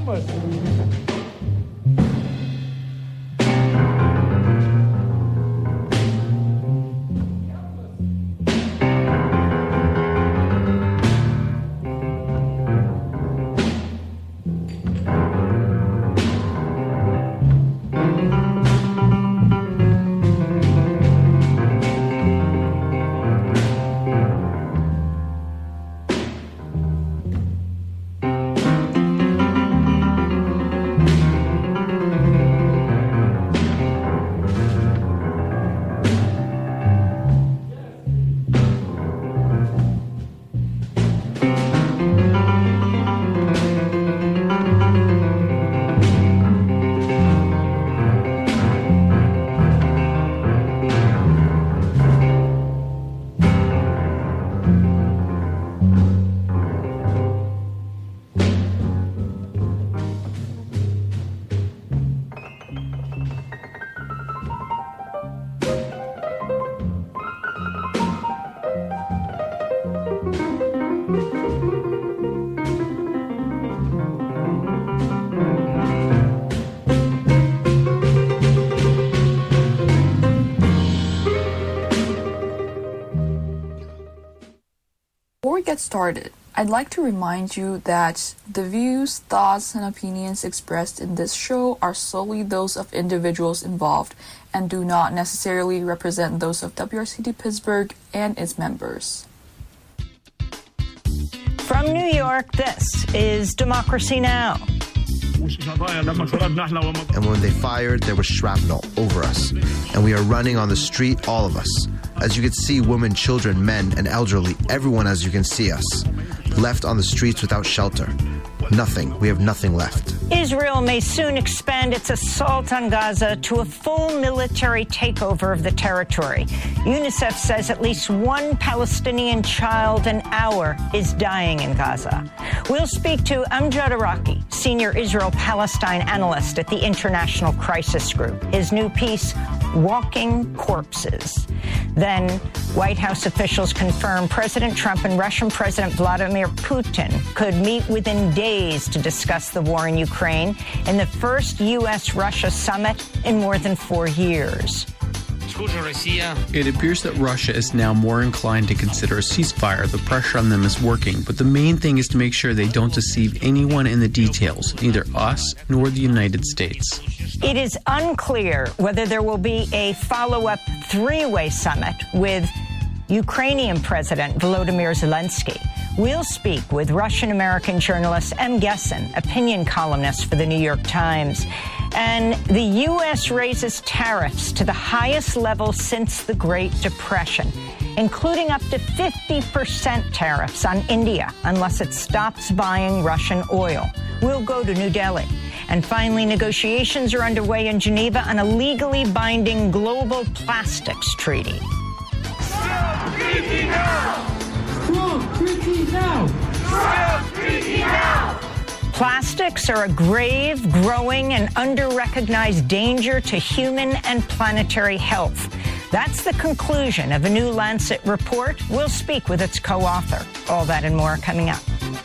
Before we get started, I'd like to remind you that the views, thoughts, and opinions expressed in this show are solely those of individuals involved and do not necessarily represent those of WRCT Pittsburgh and its members. From New York, this is Democracy Now! And when they fired, there was shrapnel over us. And we are running on the street, all of us. As you can see, women, children, men, and elderly, everyone as you can see us. Left on the streets without shelter. Nothing. We have nothing left. Israel may soon expand its assault on Gaza to a full military takeover of the territory. UNICEF says at least one Palestinian child an hour is dying in Gaza. We'll speak to Amjad Araki, senior Israel-Palestine analyst at the International Crisis Group. His new piece, Walking Corpses. Then, White House officials confirm President Trump and Russian President Vladimir Putin could meet within days to discuss the war in Ukraine in the first U.S.-Russia summit in more than 4 years. It appears that Russia is now more inclined to consider a ceasefire. The pressure on them is working, but the main thing is to make sure they don't deceive anyone in the details, neither us nor the United States. It is unclear whether there will be a follow-up three-way summit with Ukrainian President Volodymyr Zelensky. We'll speak with Russian-American journalist M. Gessen, opinion columnist for the New York Times. And the U.S. raises tariffs to the highest level since the Great Depression, including up to 50% tariffs on India unless it stops buying Russian oil. We'll go to New Delhi. And finally, negotiations are underway in Geneva on a legally binding global plastics treaty. Stop drinking now! Stop drinking now! Stop drinking now! Plastics are a grave, growing, and under-recognized danger to human and planetary health. That's the conclusion of a new Lancet report. We'll speak with its co-author. All that and more coming up.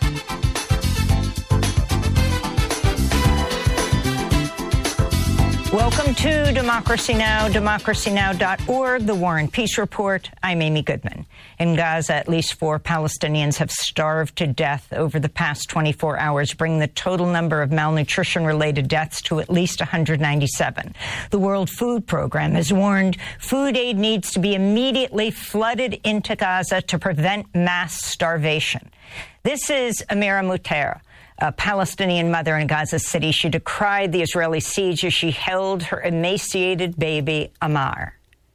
Welcome to Democracy Now!, democracynow.org, the War and Peace Report. I'm Amy Goodman. In Gaza, at least 4 Palestinians have starved to death over the past 24 hours, bringing the total number of malnutrition-related deaths to at least 197. The World Food Program has warned food aid needs to be immediately flooded into Gaza to prevent mass starvation. This is Amira Mutera, a Palestinian mother in Gaza City. She decried the Israeli siege as she held her emaciated baby, Amar.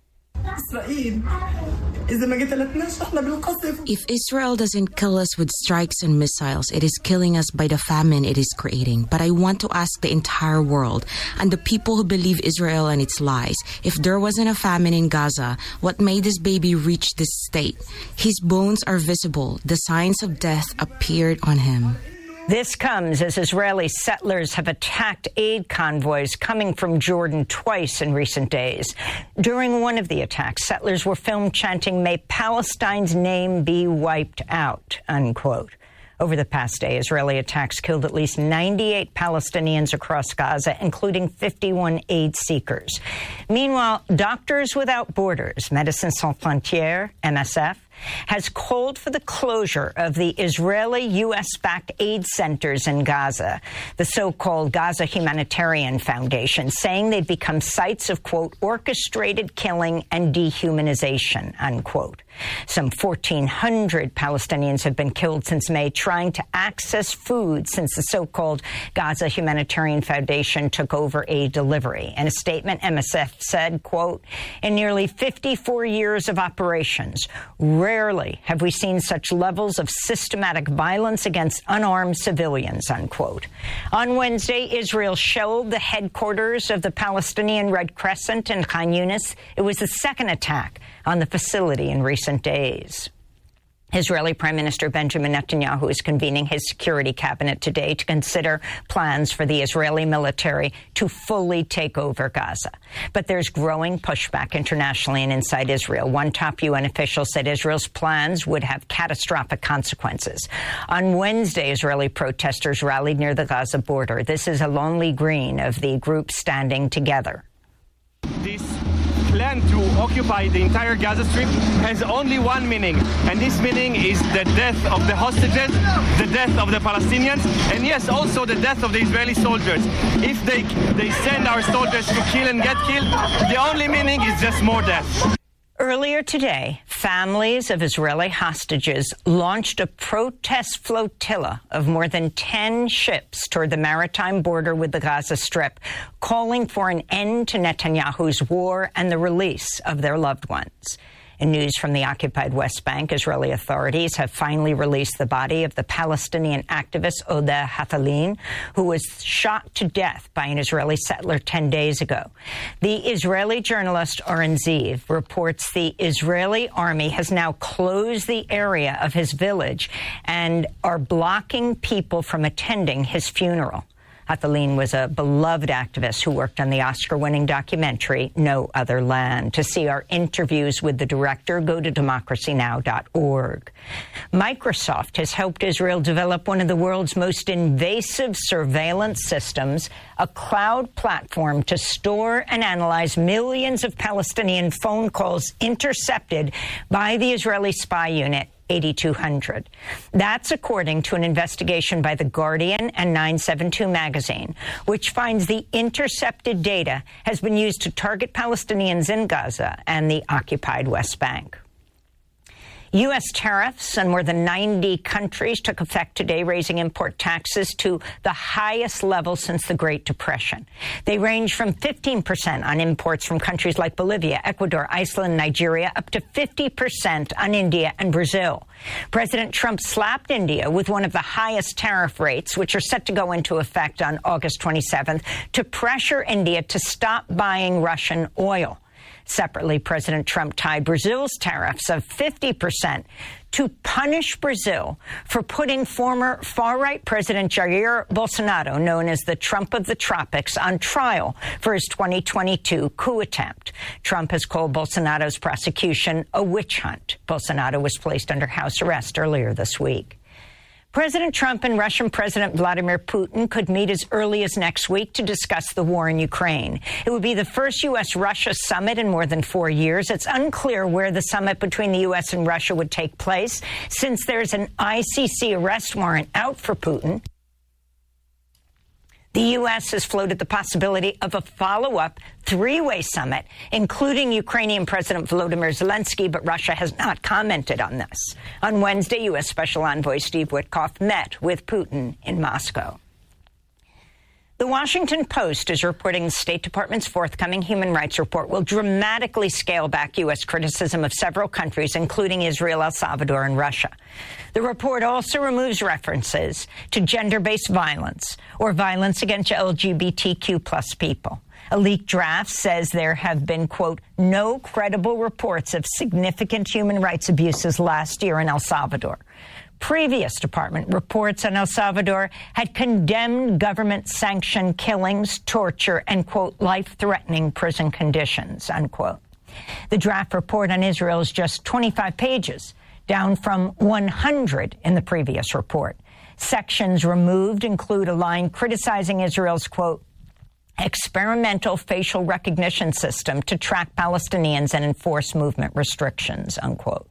If Israel doesn't kill us with strikes and missiles, it is killing us by the famine it is creating. But I want to ask the entire world and the people who believe Israel and its lies, if there wasn't a famine in Gaza, what made this baby reach this state? His bones are visible. The signs of death appeared on him. This comes as Israeli settlers have attacked aid convoys coming from Jordan twice in recent days. During one of the attacks, settlers were filmed chanting, "May Palestine's name be wiped out," unquote. Over the past day, Israeli attacks killed at least 98 Palestinians across Gaza, including 51 aid seekers. Meanwhile, Doctors Without Borders, Médecins Sans Frontières, MSF, has called for the closure of the Israeli U.S.-backed aid centers in Gaza, the so-called Gaza Humanitarian Foundation, saying they've become sites of, quote, orchestrated killing and dehumanization, unquote. Some 1,400 Palestinians have been killed since May trying to access food since the so-called Gaza Humanitarian Foundation took over aid delivery. In a statement, MSF said, quote, in nearly 54 years of operations, rarely have we seen such levels of systematic violence against unarmed civilians, unquote. On Wednesday, Israel shelled the headquarters of the Palestinian Red Crescent in Khan Yunis. It was the second attack on the facility in recent days. Israeli Prime Minister Benjamin Netanyahu is convening his security cabinet today to consider plans for the Israeli military to fully take over Gaza. But there's growing pushback internationally and inside Israel. One top UN official said Israel's plans would have catastrophic consequences. On Wednesday, Israeli protesters rallied near the Gaza border. This is Alon Lee Green of the group Standing Together. This plan to occupy the entire Gaza Strip has only one meaning, and this meaning is the death of the hostages, the death of the Palestinians, and yes, also the death of the Israeli soldiers. If they send our soldiers to kill and get killed, the only meaning is just more death. Earlier today, families of Israeli hostages launched a protest flotilla of more than 10 ships toward the maritime border with the Gaza Strip, calling for an end to Netanyahu's war and the release of their loved ones. In news from the occupied West Bank, Israeli authorities have finally released the body of the Palestinian activist Odeh Hathalin, who was shot to death by an Israeli settler 10 days ago. The Israeli journalist Oren Ziv reports the Israeli army has now closed the area of his village and are blocking people from attending his funeral. Hathalin was a beloved activist who worked on the Oscar-winning documentary No Other Land. To see our interviews with the director, go to democracynow.org. Microsoft has helped Israel develop one of the world's most invasive surveillance systems, a cloud platform to store and analyze millions of Palestinian phone calls intercepted by the Israeli spy unit 8200. That's according to an investigation by The Guardian and 972 magazine, which finds the intercepted data has been used to target Palestinians in Gaza and the occupied West Bank. U.S. tariffs on more than 90 countries took effect today, raising import taxes to the highest level since the Great Depression. They range from 15% on imports from countries like Bolivia, Ecuador, Iceland, Nigeria, up to 50% on India and Brazil. President Trump slapped India with one of the highest tariff rates, which are set to go into effect on August 27th, to pressure India to stop buying Russian oil. Separately, President Trump tied Brazil's tariffs of 50% to punish Brazil for putting former far-right President Jair Bolsonaro, known as the Trump of the tropics, on trial for his 2022 coup attempt. Trump has called Bolsonaro's prosecution a witch hunt. Bolsonaro was placed under house arrest earlier this week. President Trump and Russian President Vladimir Putin could meet as early as next week to discuss the war in Ukraine. It would be the first U.S.-Russia summit in more than 4 years. It's unclear where the summit between the U.S. and Russia would take place, since there's an ICC arrest warrant out for Putin. The U.S. has floated the possibility of a follow-up three-way summit, including Ukrainian President Volodymyr Zelensky, but Russia has not commented on this. On Wednesday, U.S. Special Envoy Steve Witkoff met with Putin in Moscow. The Washington Post is reporting the State Department's forthcoming human rights report will dramatically scale back U.S. criticism of several countries, including Israel, El Salvador, and Russia. The report also removes references to gender-based violence or violence against LGBTQ plus people. A leaked draft says there have been, quote, no credible reports of significant human rights abuses last year in El Salvador. Previous department reports on El Salvador had condemned government-sanctioned killings, torture, and, quote, life-threatening prison conditions, unquote. The draft report on Israel is just 25 pages, down from 100 in the previous report. Sections removed include a line criticizing Israel's, quote, experimental facial recognition system to track Palestinians and enforce movement restrictions, unquote.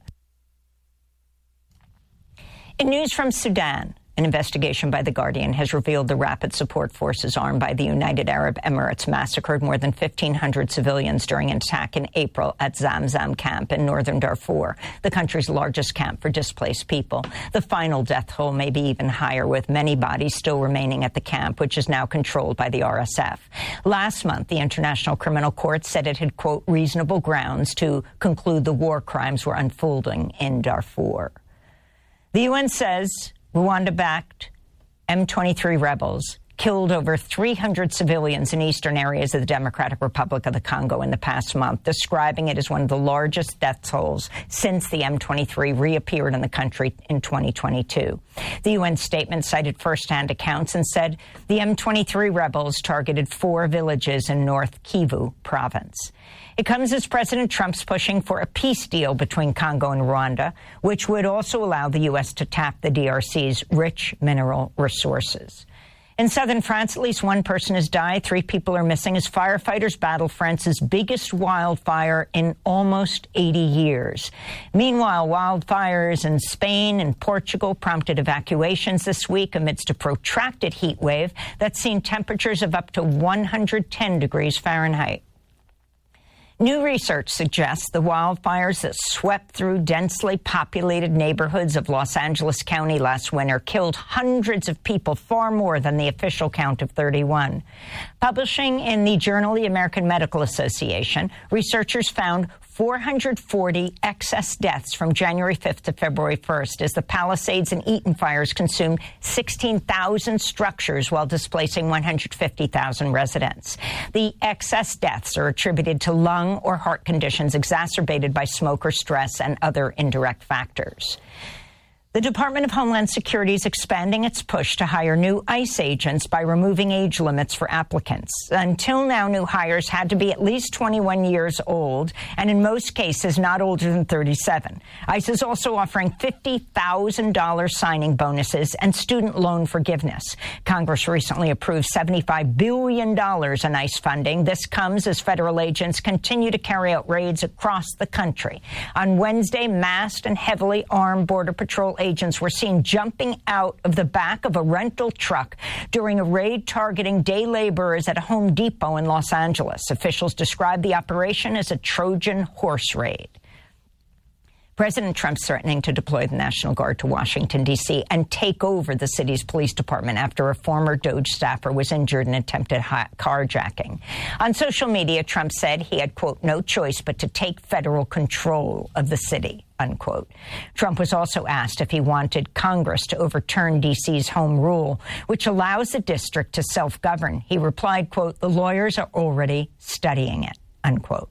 In news from Sudan, an investigation by The Guardian has revealed the rapid support forces armed by the United Arab Emirates massacred more than 1,500 civilians during an attack in April at Zamzam camp in northern Darfur, the country's largest camp for displaced people. The final death toll may be even higher, with many bodies still remaining at the camp, which is now controlled by the RSF. Last month, the International Criminal Court said it had, quote, reasonable grounds to conclude the war crimes were unfolding in Darfur. The UN says Rwanda-backed M23 rebels killed over 300 civilians in eastern areas of the Democratic Republic of the Congo in the past month, describing it as one of the largest death tolls since the M23 reappeared in the country in 2022. The UN statement cited first-hand accounts and said the M23 rebels targeted 4 villages in North Kivu province. It comes as President Trump's pushing for a peace deal between Congo and Rwanda, which would also allow the U.S. to tap the DRC's rich mineral resources. In southern France, at least one person has died. 3 people are missing as firefighters battle France's biggest wildfire in almost 80 years. Meanwhile, wildfires in Spain and Portugal prompted evacuations this week amidst a protracted heat wave that's seen temperatures of up to 110 degrees Fahrenheit. New research suggests the wildfires that swept through densely populated neighborhoods of Los Angeles County last winter killed hundreds of people, far more than the official count of 31. Publishing in the journal The American Medical Association, researchers found 440 excess deaths from January 5th to February 1st as the Palisades and Eaton fires consumed 16,000 structures while displacing 150,000 residents. The excess deaths are attributed to lung or heart conditions exacerbated by smoker stress and other indirect factors. The Department of Homeland Security is expanding its push to hire new ICE agents by removing age limits for applicants. Until now, new hires had to be at least 21 years old, and in most cases, not older than 37. ICE is also offering $50,000 signing bonuses and student loan forgiveness. Congress recently approved $75 billion in ICE funding. This comes as federal agents continue to carry out raids across the country. On Wednesday, masked and heavily armed Border Patrol agents were seen jumping out of the back of a rental truck during a raid targeting day laborers at a Home Depot in Los Angeles. Officials described the operation as a Trojan horse raid. President Trump's threatening to deploy the National Guard to Washington, D.C. and take over the city's police department after a former DOJ staffer was injured in attempted carjacking. On social media, Trump said he had, quote, no choice but to take federal control of the city, unquote. Trump was also asked if he wanted Congress to overturn D.C.'s home rule, which allows the district to self-govern. He replied, quote, the lawyers are already studying it, unquote.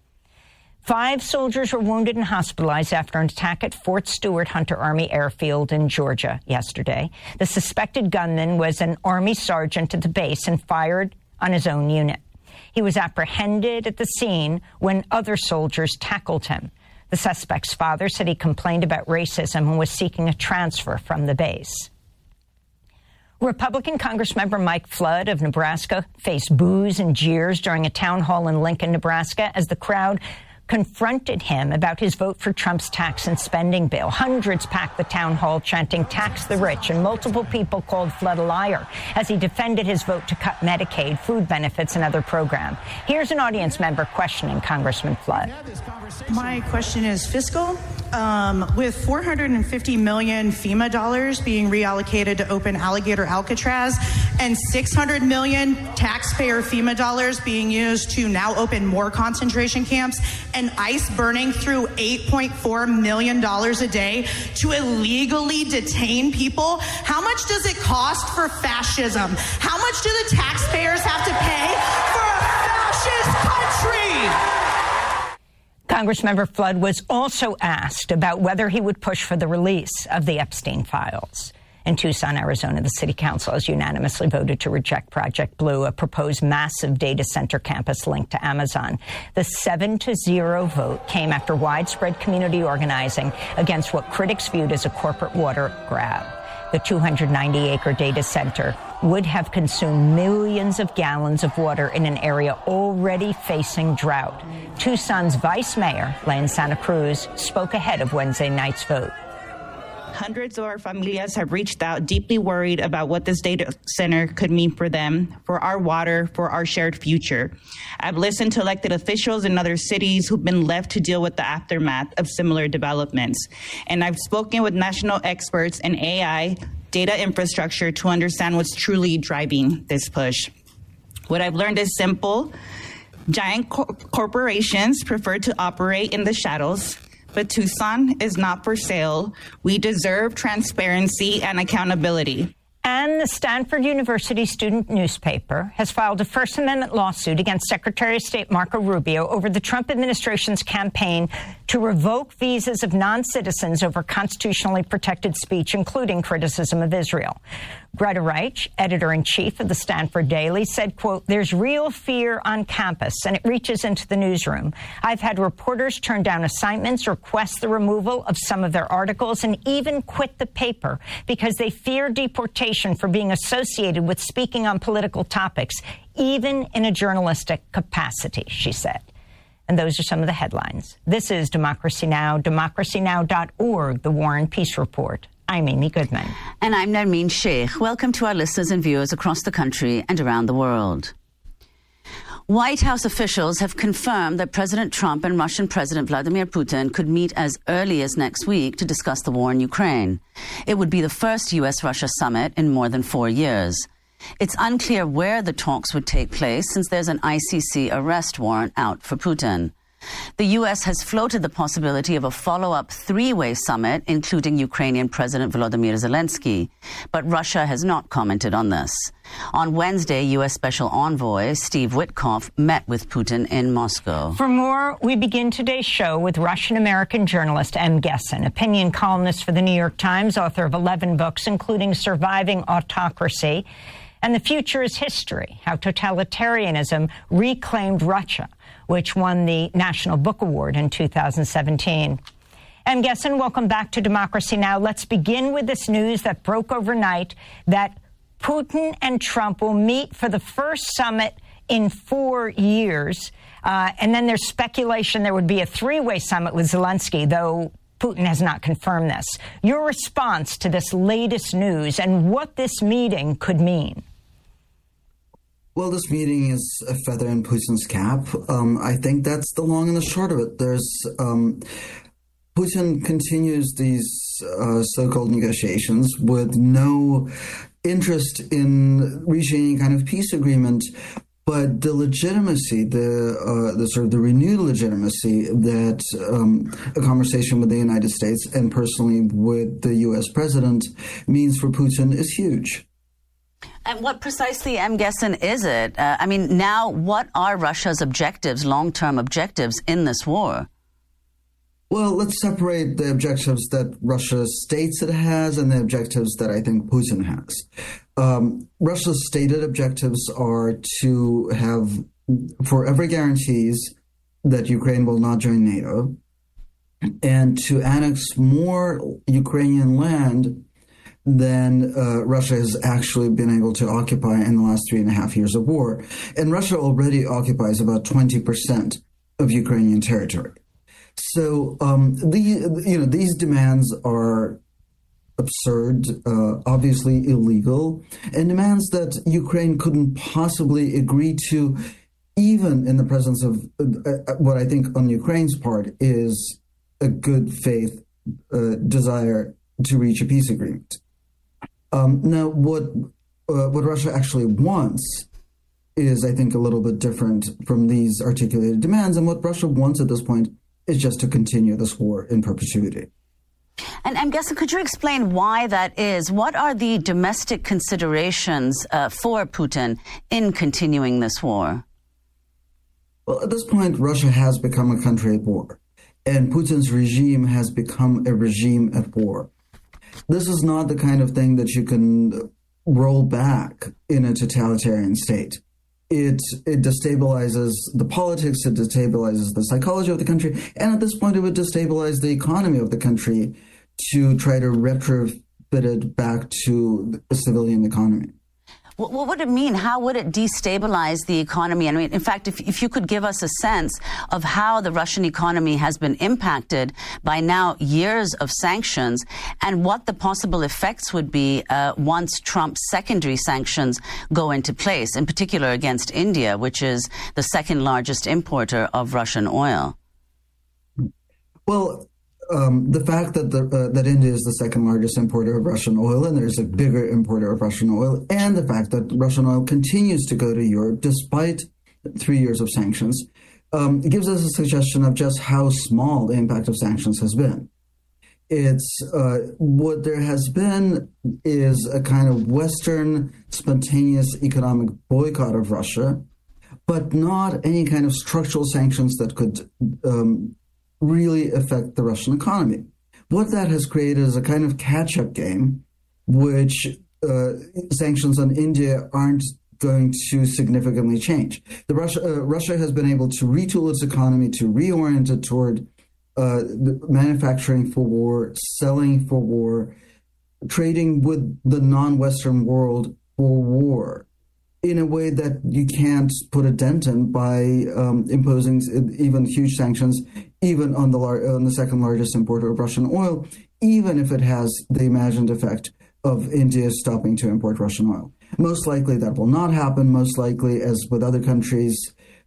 5 soldiers were wounded and hospitalized after an attack at Fort Stewart Hunter Army Airfield in Georgia yesterday. The suspected gunman was an Army sergeant at the base and fired on his own unit. He was apprehended at the scene when other soldiers tackled him. The suspect's father said he complained about racism and was seeking a transfer from the base. Republican Congressmember Mike Flood of Nebraska faced boos and jeers during a town hall in Lincoln, Nebraska, as the crowd confronted him about his vote for Trump's tax and spending bill. Hundreds packed the town hall chanting "Tax the Rich," and multiple people called Flood a liar as he defended his vote to cut Medicaid, food benefits, and other programs. Here's an audience member questioning Congressman Flood. My question is fiscal. With $450 million FEMA dollars being reallocated to open Alligator Alcatraz and $600 million taxpayer FEMA dollars being used to now open more concentration camps and ICE burning through $8.4 million a day to illegally detain people, how much does it cost for fascism? How much do the taxpayers have to pay for a fascist country? Congressmember Flood was also asked about whether he would push for the release of the Epstein files. In Tucson, Arizona, the city council has unanimously voted to reject Project Blue, a proposed massive data center campus linked to Amazon. The 7-0 vote came after widespread community organizing against what critics viewed as a corporate water grab. The 290-acre data center would have consumed millions of gallons of water in an area already facing drought. Tucson's vice mayor, Len Santa Cruz, spoke ahead of Wednesday night's vote. Hundreds of our familias have reached out, deeply worried about what this data center could mean for them, for our water, for our shared future. I've listened to elected officials in other cities who've been left to deal with the aftermath of similar developments. And I've spoken with national experts in AI, data infrastructure to understand what's truly driving this push. What I've learned is simple. Giant corporations prefer to operate in the shadows. But Tucson is not for sale. We deserve transparency and accountability. And the Stanford University student newspaper has filed a First Amendment lawsuit against Secretary of State Marco Rubio over the Trump administration's campaign to revoke visas of non-citizens over constitutionally protected speech, including criticism of Israel. Greta Reich, editor-in-chief of the Stanford Daily, said, quote, "There's real fear on campus, and it reaches into the newsroom. I've had reporters turn down assignments, request the removal of some of their articles, and even quit the paper because they fear deportation for being associated with speaking on political topics, even in a journalistic capacity," she said. And those are some of the headlines. This is Democracy Now!, democracynow.org, The War and Peace Report. I'm Amy Goodman. And I'm Nermeen Sheikh. Welcome to our listeners and viewers across the country and around the world. White House officials have confirmed that President Trump and Russian President Vladimir Putin could meet as early as next week to discuss the war in Ukraine. It would be the first U.S.-Russia summit in more than 4 years. It's unclear where the talks would take place since there's an ICC arrest warrant out for Putin. The U.S. has floated the possibility of a follow-up three-way summit, including Ukrainian President Volodymyr Zelensky, but Russia has not commented on this. On Wednesday, U.S. Special Envoy Steve Witkoff met with Putin in Moscow. For more, we begin today's show with Russian-American journalist M. Gessen, opinion columnist for the New York Times, author of 11 books, including Surviving Autocracy and The Future is History, How Totalitarianism Reclaimed Russia, which won the National Book Award in 2017. M. Gessen, welcome back to Democracy Now! Let's begin with this news that broke overnight that Putin and Trump will meet for the first summit in 4 years. And then there's speculation there would be a three-way summit with Zelensky, though Putin has not confirmed this. Your response to this latest news and what this meeting could mean? Well, this meeting is a feather in Putin's cap. I think that's the long and the short of it. Putin continues these so-called negotiations with no interest in reaching any kind of peace agreement. But the legitimacy, the renewed legitimacy that a conversation with the United States and personally with the U.S. president means for Putin is huge. And what precisely, I'm guessing, is it? Now, what are Russia's objectives, long-term objectives in this war? Well, let's separate the objectives that Russia states it has and the objectives that I think Putin has. Russia's stated objectives are to have forever guarantees that Ukraine will not join NATO and to annex more Ukrainian land than Russia has actually been able to occupy in the last 3.5 years of war. And Russia already occupies about 20% of Ukrainian territory. So these demands are absurd, obviously illegal, and demands that Ukraine couldn't possibly agree to, even in the presence of what I think on Ukraine's part is a good faith desire to reach a peace agreement. Now, what Russia actually wants is, I think, a little bit different from these articulated demands, and what Russia wants at this point is just to continue this war in perpetuity. And I'm guessing, could you explain why that is? What are the domestic considerations for Putin in continuing this war? Well, at this point, Russia has become a country at war, and Putin's regime has become a regime at war. This is not the kind of thing that you can roll back in a totalitarian state. It destabilizes the politics, it destabilizes the psychology of the country, and at this point it would destabilize the economy of the country to try to fitted back to a civilian economy. What would it mean? How would it destabilize the economy? I mean, in fact, if you could give us a sense of how the Russian economy has been impacted by now years of sanctions and what the possible effects would be once Trump's secondary sanctions go into place, in particular against India, which is the second largest importer of Russian oil. Well, the fact that that India is the second largest importer of Russian oil, and there's a bigger importer of Russian oil, and the fact that Russian oil continues to go to Europe despite 3 years of sanctions, gives us a suggestion of just how small the impact of sanctions has been. It's what there has been is a kind of Western spontaneous economic boycott of Russia, but not any kind of structural sanctions that could really affect the Russian economy. What that has created is a kind of catch-up game, which sanctions on India aren't going to significantly change. Russia has been able to retool its economy, to reorient it toward manufacturing for war, selling for war, trading with the non-Western world for war, in a way that you can't put a dent in by imposing even huge sanctions, even on the second largest importer of Russian oil, even if it has the imagined effect of India stopping to import Russian oil. Most likely that will not happen. Most likely, as with other countries,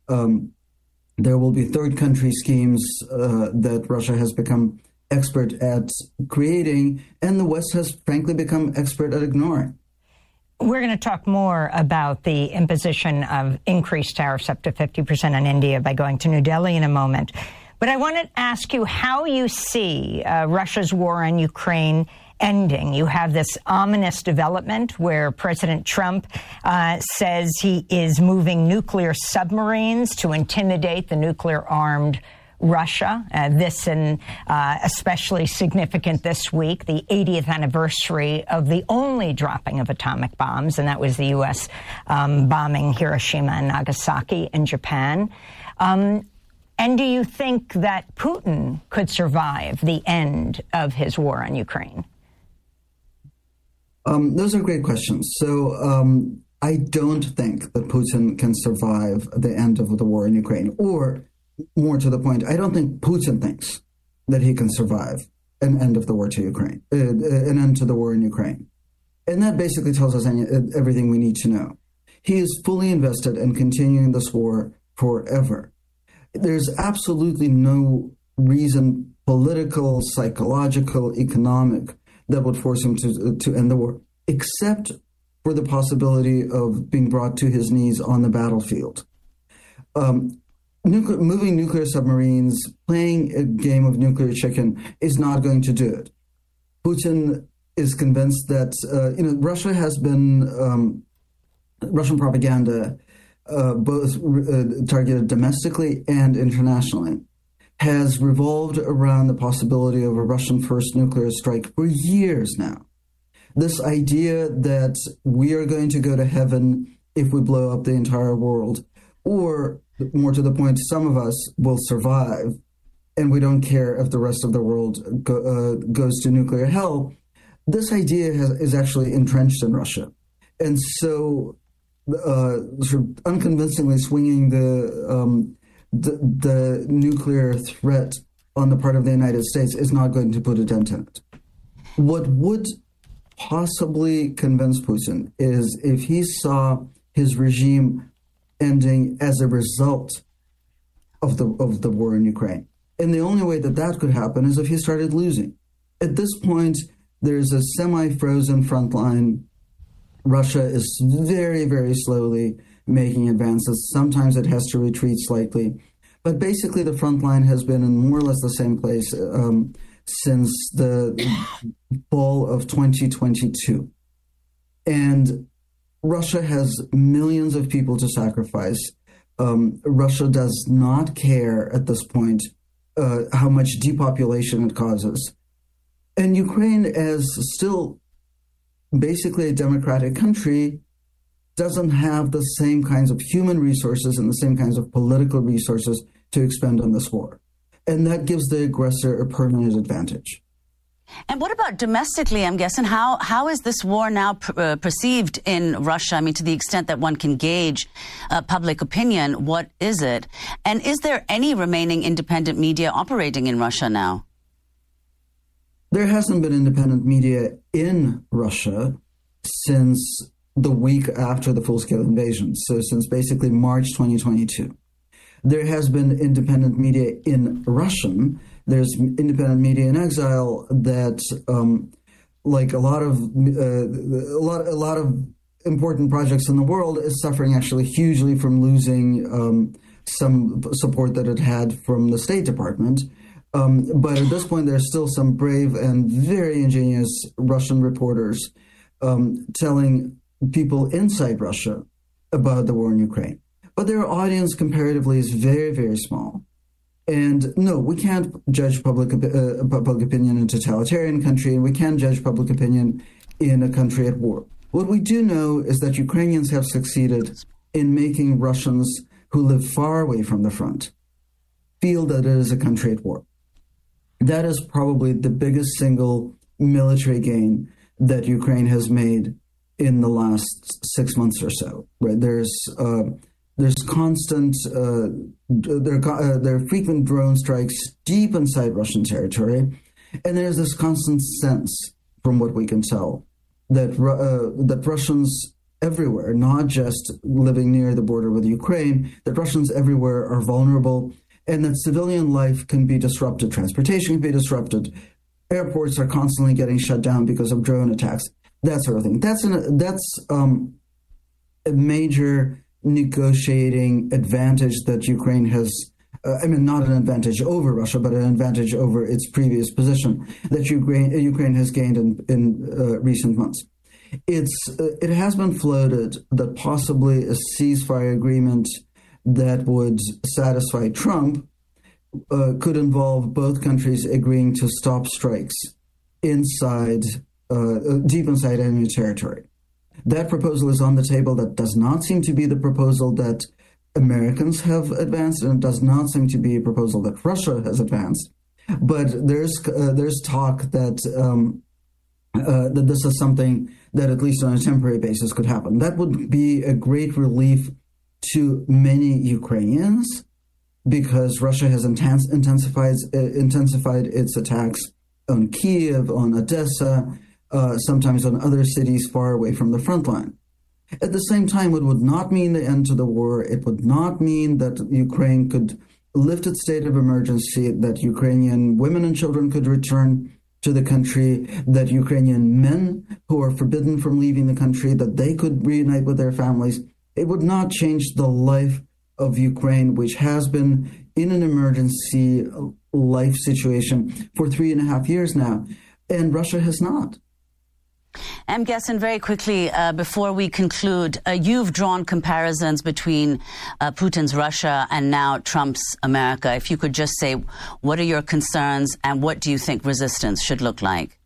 there will be third country schemes that Russia has become expert at creating, and the West has frankly become expert at ignoring. We're going to talk more about the imposition of increased tariffs up to 50% on India by going to New Delhi in a moment. But I want to ask you how you see Russia's war on Ukraine ending. You have this ominous development where President Trump says he is moving nuclear submarines to intimidate the nuclear-armed Russia. This and especially significant this week, the 80th anniversary of the only dropping of atomic bombs, and that was the U.S. Bombing Hiroshima and Nagasaki in Japan. And do you think that Putin could survive the end of his war on Ukraine? Those are great questions. So I don't think that Putin can survive the end of the war in Ukraine, or more to the point, I don't think Putin thinks that he can survive an end of the war to Ukraine, an end to the war in Ukraine. And that basically tells us everything we need to know. He is fully invested in continuing this war forever. There's absolutely no reason, political, psychological, economic, that would force him to end the war, except for the possibility of being brought to his knees on the battlefield. Moving nuclear submarines, playing a game of nuclear chicken is not going to do it. Putin is convinced that Russia has been Russian propaganda, both targeted domestically and internationally, has revolved around the possibility of a Russian first nuclear strike for years now. This idea that we are going to go to heaven if we blow up the entire world, or more to the point, some of us will survive, and we don't care if the rest of the world goes to nuclear hell. This idea is actually entrenched in Russia. And so sort of unconvincingly swinging the nuclear threat on the part of the United States is not going to put a dent in it. What would possibly convince Putin is if he saw his regime ending as a result of the war in Ukraine. And the only way that that could happen is if he started losing. At this point, there's a semi-frozen front line. Russia is very, very slowly making advances. Sometimes it has to retreat slightly. But basically, the front line has been in more or less the same place since the fall of 2022. And Russia has millions of people to sacrifice. Russia does not care at this point how much depopulation it causes. And Ukraine, as still basically a democratic country, doesn't have the same kinds of human resources and the same kinds of political resources to expend on this war. And that gives the aggressor a permanent advantage. And what about domestically, I'm guessing? How is this war now perceived in Russia? I mean, to the extent that one can gauge public opinion, what is it? And is there any remaining independent media operating in Russia now? There hasn't been independent media in Russia since the week after the full-scale invasion, so since basically March 2022. There has been independent media in Russian. There's independent media in exile that, like a lot of important projects in the world, is suffering actually hugely from losing some support that it had from the State Department. But at this point, there's still some brave and very ingenious Russian reporters telling people inside Russia about the war in Ukraine. But their audience comparatively is very, very small. And no, we can't judge public opinion in a totalitarian country, and we can't judge public opinion in a country at war. What we do know is that Ukrainians have succeeded in making Russians who live far away from the front feel that it is a country at war. That is probably the biggest single military gain that Ukraine has made in the last 6 months or so. Right? There's constant, there are frequent drone strikes deep inside Russian territory, and there's this constant sense, from what we can tell, that that Russians everywhere, not just living near the border with Ukraine, that Russians everywhere are vulnerable, and that civilian life can be disrupted, transportation can be disrupted, airports are constantly getting shut down because of drone attacks, that sort of thing. That's a major negotiating advantage that Ukraine has, not an advantage over Russia, but an advantage over its previous position that Ukraine has gained in recent months. It has been floated that possibly a ceasefire agreement that would satisfy Trump could involve both countries agreeing to stop strikes inside, deep inside enemy territory. That proposal is on the table. That does not seem to be the proposal that Americans have advanced, and it does not seem to be a proposal that Russia has advanced. But there's talk that that this is something that, at least on a temporary basis, could happen. That would be a great relief to many Ukrainians, because Russia has intensified its attacks on Kiev, on Odessa, sometimes on other cities far away from the front line. At the same time, it would not mean the end to the war. It would not mean that Ukraine could lift its state of emergency, that Ukrainian women and children could return to the country, that Ukrainian men who are forbidden from leaving the country, that they could reunite with their families. It would not change the life of Ukraine, which has been in an emergency life situation for 3.5 years now, and Russia has not. I'm guessing very quickly, before we conclude, you've drawn comparisons between Putin's Russia and now Trump's America. If you could just say, what are your concerns and what do you think resistance should look like?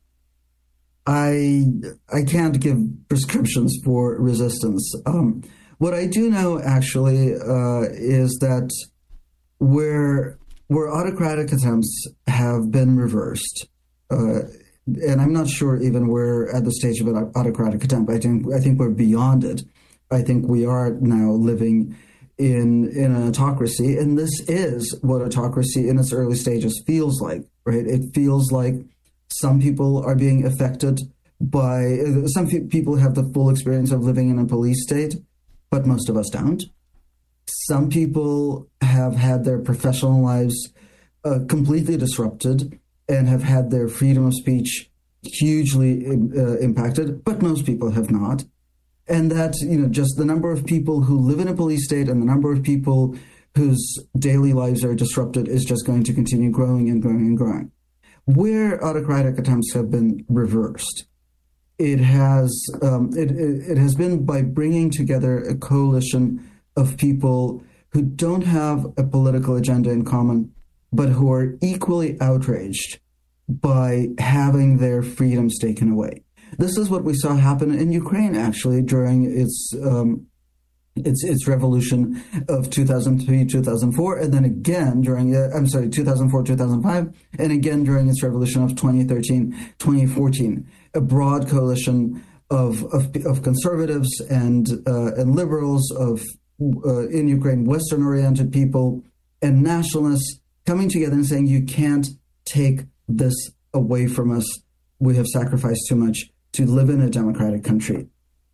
I can't give prescriptions for resistance. What I do know, actually, is that where autocratic attempts have been reversed, and I'm not sure even we're at the stage of an autocratic attempt. I think we're beyond it. I think we are now living in an autocracy, and this is what autocracy in its early stages feels like, right? It feels like some people are being affected by, some people have the full experience of living in a police state, but most of us don't. Some people have had their professional lives completely disrupted and have had their freedom of speech hugely impacted, but most people have not. And that, just the number of people who live in a police state and the number of people whose daily lives are disrupted is just going to continue growing and growing and growing. Where autocratic attempts have been reversed, it has been by bringing together a coalition of people who don't have a political agenda in common, but who are equally outraged by having their freedoms taken away. This is what we saw happen in Ukraine, actually, during its its revolution of 2003, 2004, and then again during 2004, 2005, and again during its revolution of 2013, 2014. A broad coalition of conservatives and liberals, of in Ukraine Western-oriented people and nationalists coming together and saying, you can't take this away from us. We have sacrificed too much to live in a democratic country.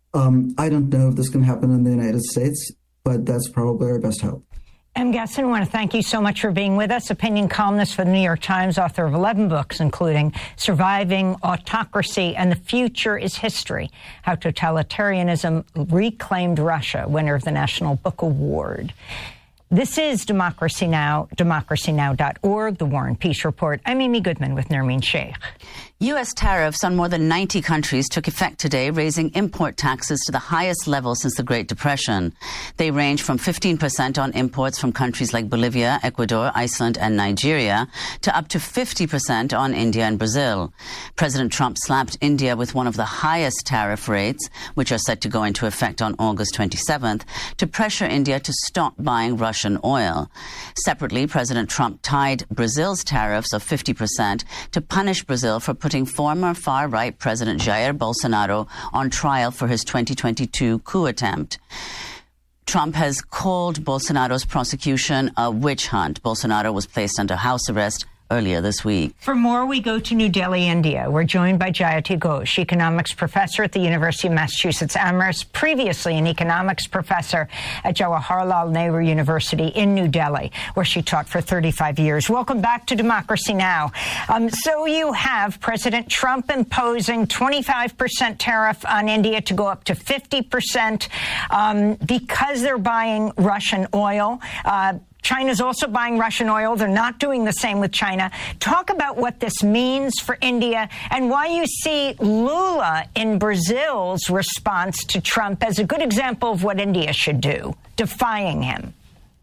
I don't know if this can happen in the United States, but that's probably our best hope. M. Gessen, I want to thank you so much for being with us. Opinion columnist for the New York Times, author of 11 books, including Surviving Autocracy and the Future is History, How Totalitarianism Reclaimed Russia, winner of the National Book Award. This is Democracy Now!, democracynow.org, The War and Peace Report. I'm Amy Goodman with Nermeen Sheikh. U.S. tariffs on more than 90 countries took effect today, raising import taxes to the highest level since the Great Depression. They range from 15% on imports from countries like Bolivia, Ecuador, Iceland, and Nigeria to up to 50% on India and Brazil. President Trump slapped India with one of the highest tariff rates, which are set to go into effect on August 27th, to pressure India to stop buying Russian oil. Separately, President Trump tied Brazil's tariffs of 50% to punish Brazil for putting former far-right President Jair Bolsonaro on trial for his 2022 coup attempt. Trump has called Bolsonaro's prosecution a witch hunt. Bolsonaro was placed under house arrest earlier this week. For more, we go to New Delhi, India. We're joined by Jayati Ghosh, economics professor at the University of Massachusetts Amherst, previously an economics professor at Jawaharlal Nehru University in New Delhi, where she taught for 35 years. Welcome back to Democracy Now! So you have President Trump imposing 25% tariff on India to go up to 50% because they're buying Russian oil. China's also buying Russian oil. They're not doing the same with China. Talk about what this means for India and why you see Lula in Brazil's response to Trump as a good example of what India should do, defying him.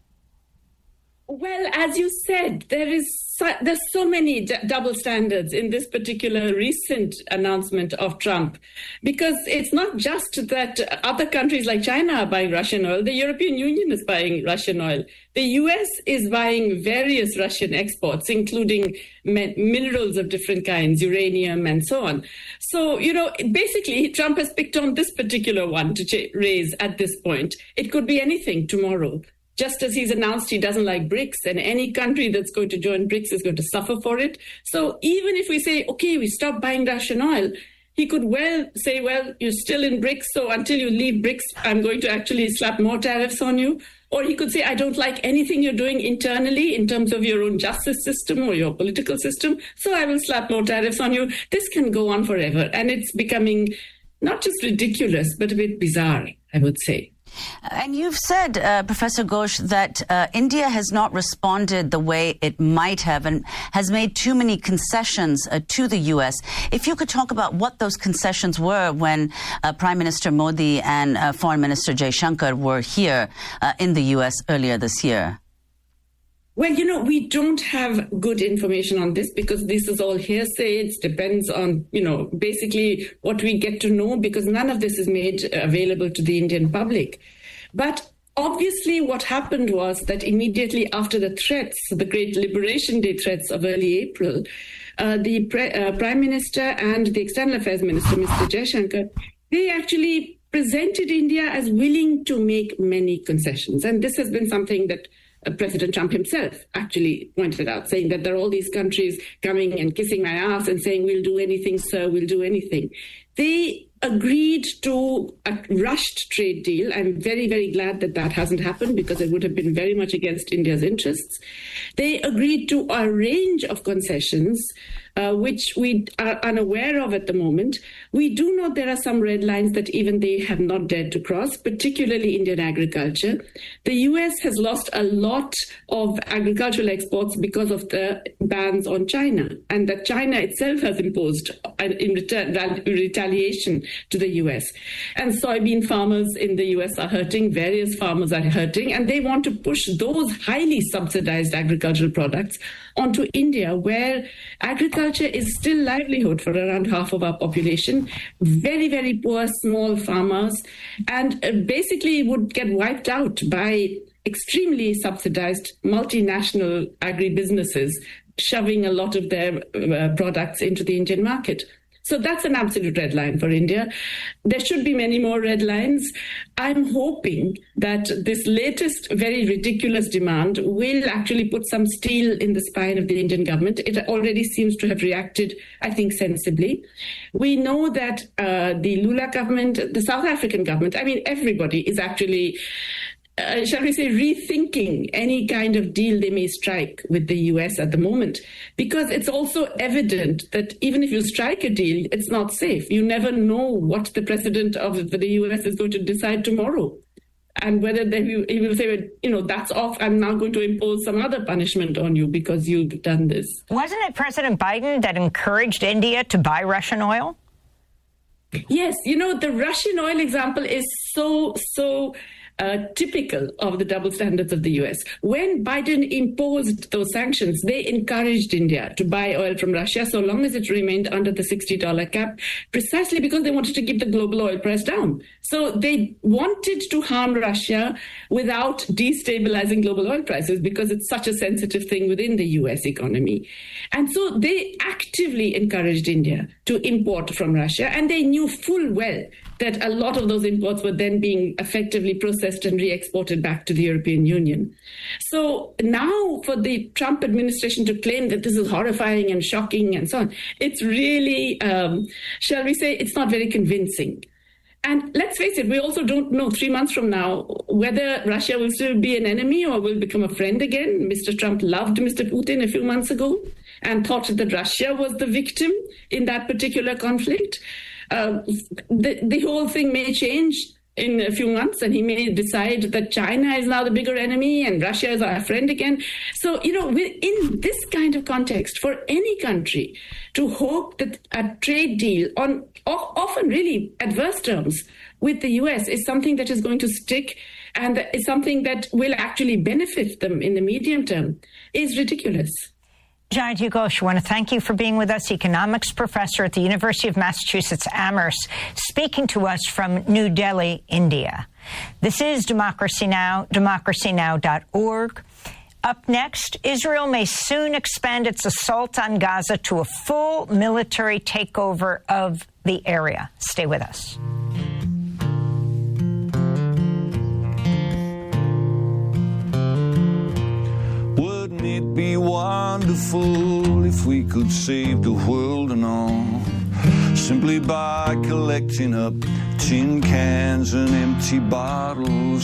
Well, as you said, there's so many double standards in this particular recent announcement of Trump, because it's not just that other countries like China are buying Russian oil. The European Union is buying Russian oil. The U.S. is buying various Russian exports, including minerals of different kinds, uranium and so on. So, basically, Trump has picked on this particular one to raise at this point. It could be anything tomorrow. Just as he's announced he doesn't like BRICS, and any country that's going to join BRICS is going to suffer for it. So even if we say, okay, we stop buying Russian oil, he could well say, well, you're still in BRICS, so until you leave BRICS, I'm going to actually slap more tariffs on you. Or he could say, I don't like anything you're doing internally in terms of your own justice system or your political system, so I will slap more tariffs on you. This can go on forever. And it's becoming not just ridiculous, but a bit bizarre, I would say. And you've said, Professor Ghosh, that India has not responded the way it might have and has made too many concessions to the U.S. If you could talk about what those concessions were when Prime Minister Modi and Foreign Minister Jaishankar were here in the U.S. earlier this year. Well, we don't have good information on this because this is all hearsay. It depends on, basically what we get to know, because none of this is made available to the Indian public. But obviously what happened was that immediately after the threats, the Great Liberation Day threats of early April, the Prime Minister and the External Affairs Minister, Mr. Jaishankar, they actually presented India as willing to make many concessions. And this has been something that President Trump himself actually pointed out, saying that there are all these countries coming and kissing my ass and saying, we'll do anything, sir, we'll do anything. They agreed to a rushed trade deal. I'm very, very glad that that hasn't happened because it would have been very much against India's interests. They agreed to a range of concessions, which we are unaware of at the moment. We do know there are some red lines that even they have not dared to cross, particularly Indian agriculture. The US has lost a lot of agricultural exports because of the bans on China, and that China itself has imposed in retaliation to the US. And soybean farmers in the US are hurting, various farmers are hurting, and they want to push those highly subsidized agricultural products onto India, where agriculture agriculture is still livelihood for around half of our population. Very, very poor small farmers, and basically would get wiped out by extremely subsidized multinational agribusinesses shoving a lot of their products into the Indian market. So that's an absolute red line for India. There should be many more red lines. I'm hoping that this latest very ridiculous demand will actually put some steel in the spine of the Indian government. It already seems to have reacted, I think, sensibly. We know that the Lula government, the South African government, I mean, everybody is actually shall we say, rethinking any kind of deal they may strike with the US at the moment. Because it's also evident that even if you strike a deal, it's not safe. You never know what the president of the US is going to decide tomorrow. And whether he will say, that's off, I'm now going to impose some other punishment on you because you've done this. Wasn't it President Biden that encouraged India to buy Russian oil? Yes, the Russian oil example is so typical of the double standards of the US. When Biden imposed those sanctions, they encouraged India to buy oil from Russia so long as it remained under the $60 cap, precisely because they wanted to keep the global oil price down. So they wanted to harm Russia without destabilizing global oil prices because it's such a sensitive thing within the US economy. And so they actively encouraged India to import from Russia, and they knew full well that a lot of those imports were then being effectively processed and re-exported back to the European Union. So now for the Trump administration to claim that this is horrifying and shocking and so on, it's really, shall we say, it's not very convincing. And let's face it, we also don't know 3 months from now whether Russia will still be an enemy or will become a friend again. Mr. Trump loved Mr. Putin a few months ago and thought that Russia was the victim in that particular conflict. The whole thing may change in a few months, and he may decide that China is now the bigger enemy and Russia is our friend again. So, in this kind of context, for any country to hope that a trade deal on often really adverse terms with the US is something that is going to stick and is something that will actually benefit them in the medium term is ridiculous. Jayati Ghosh, I want to thank you for being with us, economics professor at the University of Massachusetts Amherst, speaking to us from New Delhi, India. This is Democracy Now!, democracynow.org. Up next, Israel may soon expand its assault on Gaza to a full military takeover of the area. Stay with us. Wouldn't it be wonderful if we could save the world and all, simply by collecting up tin cans and empty bottles?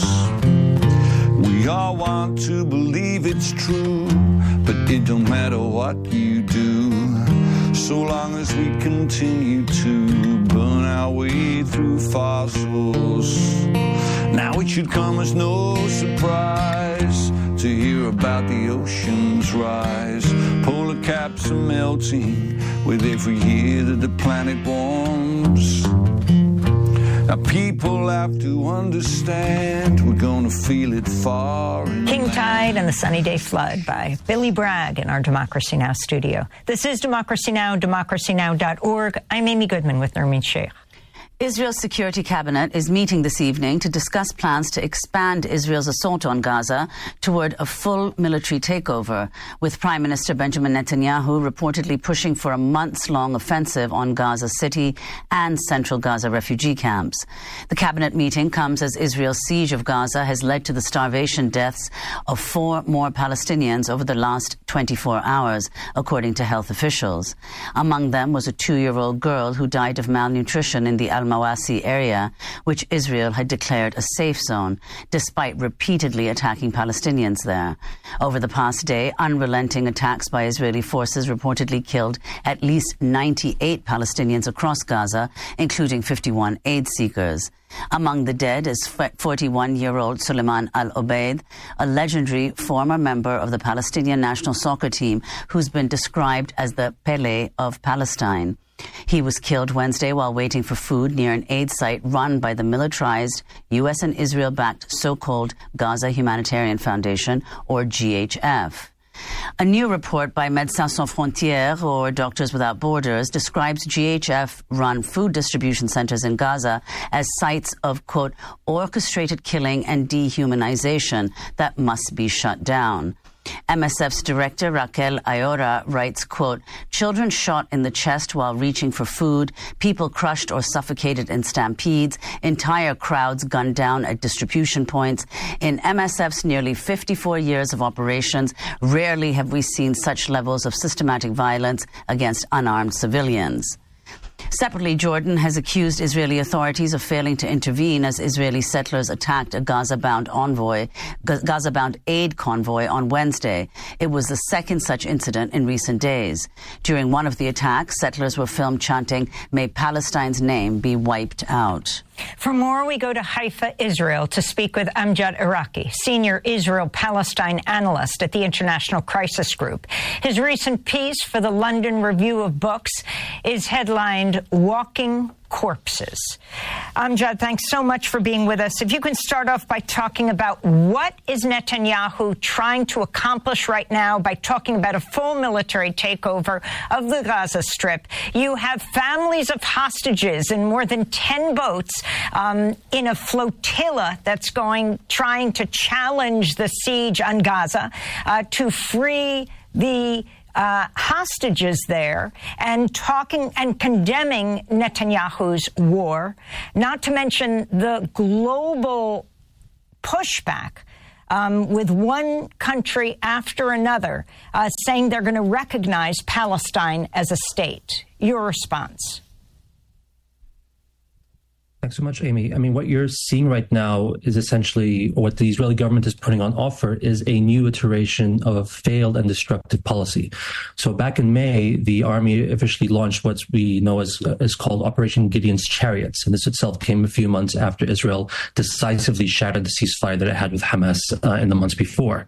We all want to believe it's true, but it don't matter what you do, so long as we continue to burn our way through fossils. Now it should come as no surprise to hear about the ocean's rise. Polar caps are melting with every year that the planet warms. Now people have to understand we're gonna feel it far. King Tide and the Sunny Day Flood by Billy Bragg in our Democracy Now! Studio. This is Democracy Now!, democracynow.org. I'm Amy Goodman with Nermeen Sheikh. Israel's Security Cabinet is meeting this evening to discuss plans to expand Israel's assault on Gaza toward a full military takeover, with Prime Minister Benjamin Netanyahu reportedly pushing for a months-long offensive on Gaza City and central Gaza refugee camps. The cabinet meeting comes as Israel's siege of Gaza has led to the starvation deaths of 4 more Palestinians over the last 24 hours, according to health officials. Among them was a 2-year-old girl who died of malnutrition in the Al-Mawasi area, which Israel had declared a safe zone, despite repeatedly attacking Palestinians there. Over the past day, unrelenting attacks by Israeli forces reportedly killed at least 98 Palestinians across Gaza, including 51 aid seekers. Among the dead is 41-year-old Suleiman Al-Obeid, a legendary former member of the Palestinian national soccer team who's been described as the Pelé of Palestine. He was killed Wednesday while waiting for food near an aid site run by the militarized U.S. and Israel-backed so-called Gaza Humanitarian Foundation, or GHF. A new report by Médecins Sans Frontières, or Doctors Without Borders, describes GHF-run food distribution centers in Gaza as sites of, quote, orchestrated killing and dehumanization that must be shut down. MSF's director, Raquel Ayora, writes, quote, children shot in the chest while reaching for food, people crushed or suffocated in stampedes, entire crowds gunned down at distribution points. In MSF's nearly 54 years of operations, rarely have we seen such levels of systematic violence against unarmed civilians. Separately, Jordan has accused Israeli authorities of failing to intervene as Israeli settlers attacked a Gaza-bound aid convoy on Wednesday. It was the second such incident in recent days. During one of the attacks, settlers were filmed chanting, "May Palestine's name be wiped out." For more, we go to Haifa, Israel, to speak with Amjad Iraqi, senior Israel-Palestine analyst at the International Crisis Group. His recent piece for the London Review of Books is headlined, Walking Corpses. Amjad, thanks so much for being with us. If you can start off by talking about what is Netanyahu trying to accomplish right now by talking about a full military takeover of the Gaza Strip. You have families of hostages in more than 10 boats in a flotilla that's trying to challenge the siege on Gaza to free the hostages there, and talking and condemning Netanyahu's war, not to mention the global pushback with one country after another saying they're going to recognize Palestine as a state. Your response? Thanks so much, Amy. I mean, what you're seeing right now is essentially, or what the Israeli government is putting on offer, is a new iteration of a failed and destructive policy. So back in May, the army officially launched what we know as called Operation Gideon's Chariots. And this itself came a few months after Israel decisively shattered the ceasefire that it had with Hamas in the months before.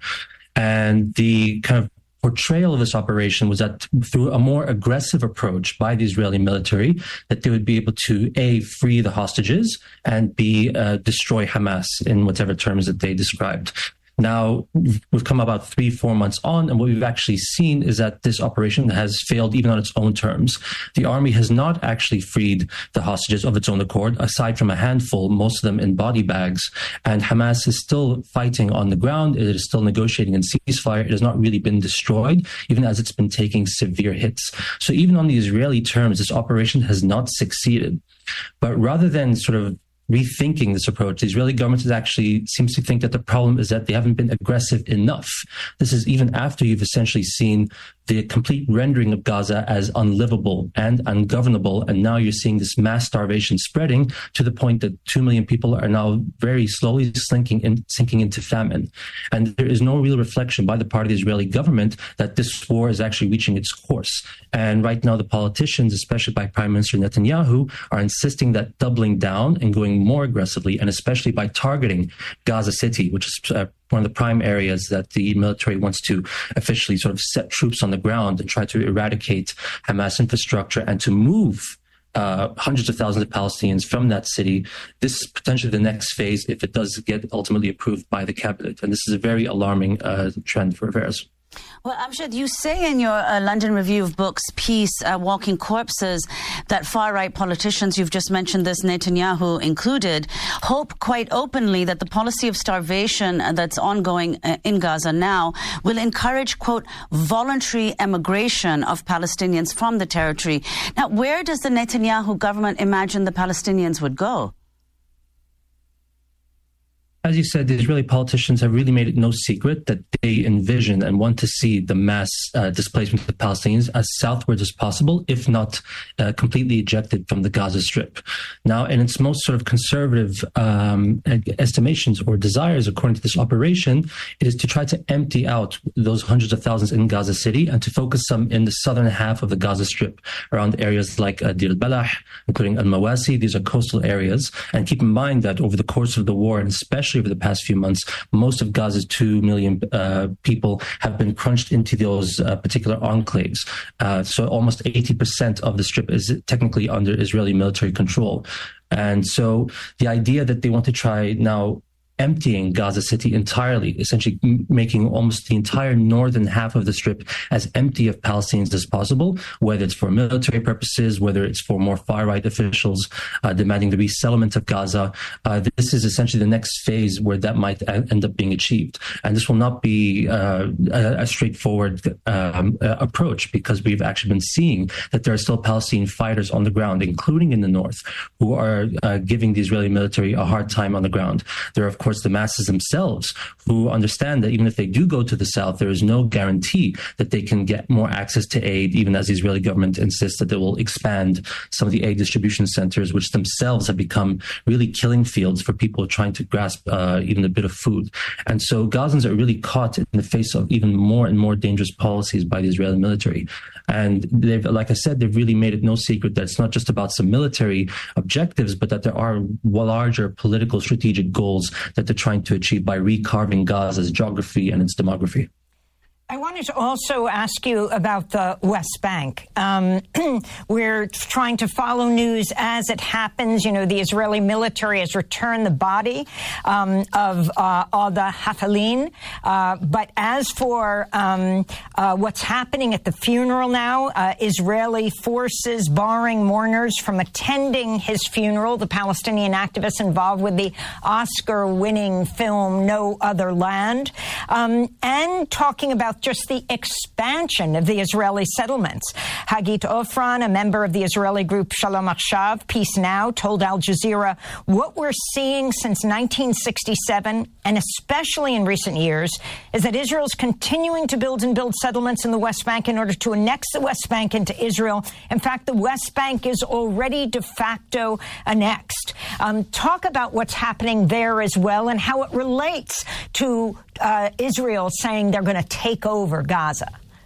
And the kind of portrayal of this operation was that through a more aggressive approach by the Israeli military, that they would be able to, A, free the hostages, and B, destroy Hamas in whatever terms that they described. Now, we've come about 3-4 months on, and what we've actually seen is that this operation has failed even on its own terms. The army has not actually freed the hostages of its own accord, aside from a handful, most of them in body bags. And Hamas is still fighting on the ground. It is still negotiating in ceasefire. It has not really been destroyed, even as it's been taking severe hits. So even on the Israeli terms, this operation has not succeeded. But rather than sort of rethinking this approach, the Israeli government actually seems to think that the problem is that they haven't been aggressive enough. This is even after you've essentially seen the complete rendering of Gaza as unlivable and ungovernable. And now you're seeing this mass starvation spreading to the point that 2 million people are now very slowly sinking into famine. And there is no real reflection by the part of the Israeli government that this war is actually reaching its course. And right now the politicians, especially by Prime Minister Netanyahu, are insisting that doubling down and going more aggressively, and especially by targeting Gaza City, which is one of the prime areas that the military wants to officially sort of set troops on the ground and try to eradicate Hamas infrastructure and to move hundreds of thousands of Palestinians from that city. This is potentially the next phase if it does get ultimately approved by the cabinet. And this is a very alarming trend for affairs. Well, Amjad, you say in your London Review of Books piece, Walking Corpses, that far-right politicians, you've just mentioned this, Netanyahu included, hope quite openly that the policy of starvation that's ongoing in Gaza now will encourage, quote, voluntary emigration of Palestinians from the territory. Now, where does the Netanyahu government imagine the Palestinians would go? As you said, the Israeli politicians have really made it no secret that they envision and want to see the mass displacement of the Palestinians as southwards as possible, if not completely ejected from the Gaza Strip. Now, in its most sort of conservative estimations or desires, according to this operation, it is to try to empty out those hundreds of thousands in Gaza City and to focus some in the southern half of the Gaza Strip, around areas like Deir al-Balah, including Al-Mawasi. These are coastal areas. And keep in mind that over the course of the war, and especially over the past few months, most of Gaza's 2 million people have been crunched into those particular enclaves. So almost 80% of the strip is technically under Israeli military control. And so the idea that they want to try now emptying Gaza City entirely, essentially making almost the entire northern half of the Strip as empty of Palestinians as possible, whether it's for military purposes, whether it's for more far-right officials demanding the resettlement of Gaza. This is essentially the next phase where that might end up being achieved. And this will not be a straightforward approach, because we've actually been seeing that there are still Palestinian fighters on the ground, including in the north, who are giving the Israeli military a hard time on the ground. There are, of course, the masses themselves who understand that even if they do go to the south, there is no guarantee that they can get more access to aid, even as the Israeli government insists that they will expand some of the aid distribution centers, which themselves have become really killing fields for people trying to grasp even a bit of food. And so Gazans are really caught in the face of even more and more dangerous policies by the Israeli military. And they've, like I said, they've really made it no secret that it's not just about some military objectives, but that there are larger political strategic goals that they're trying to achieve by recarving Gaza's geography and its demography. I wanted to also ask you about the West Bank. We're trying to follow news as it happens. You know, the Israeli military has returned the body of Alda Hafalin. But as for what's happening at the funeral now, Israeli forces barring mourners from attending his funeral, the Palestinian activists involved with the Oscar-winning film No Other Land, and talking about just the expansion of the Israeli settlements. Hagit Ofran, a member of the Israeli group Shalom Achshav, Peace Now, told Al Jazeera, what we're seeing since 1967, and especially in recent years, is that Israel's continuing to build settlements in the West Bank in order to annex the West Bank into Israel. In fact, the West Bank is already de facto annexed. Talk about what's happening there as well and how it relates to Israel saying they're going to take over Gaza.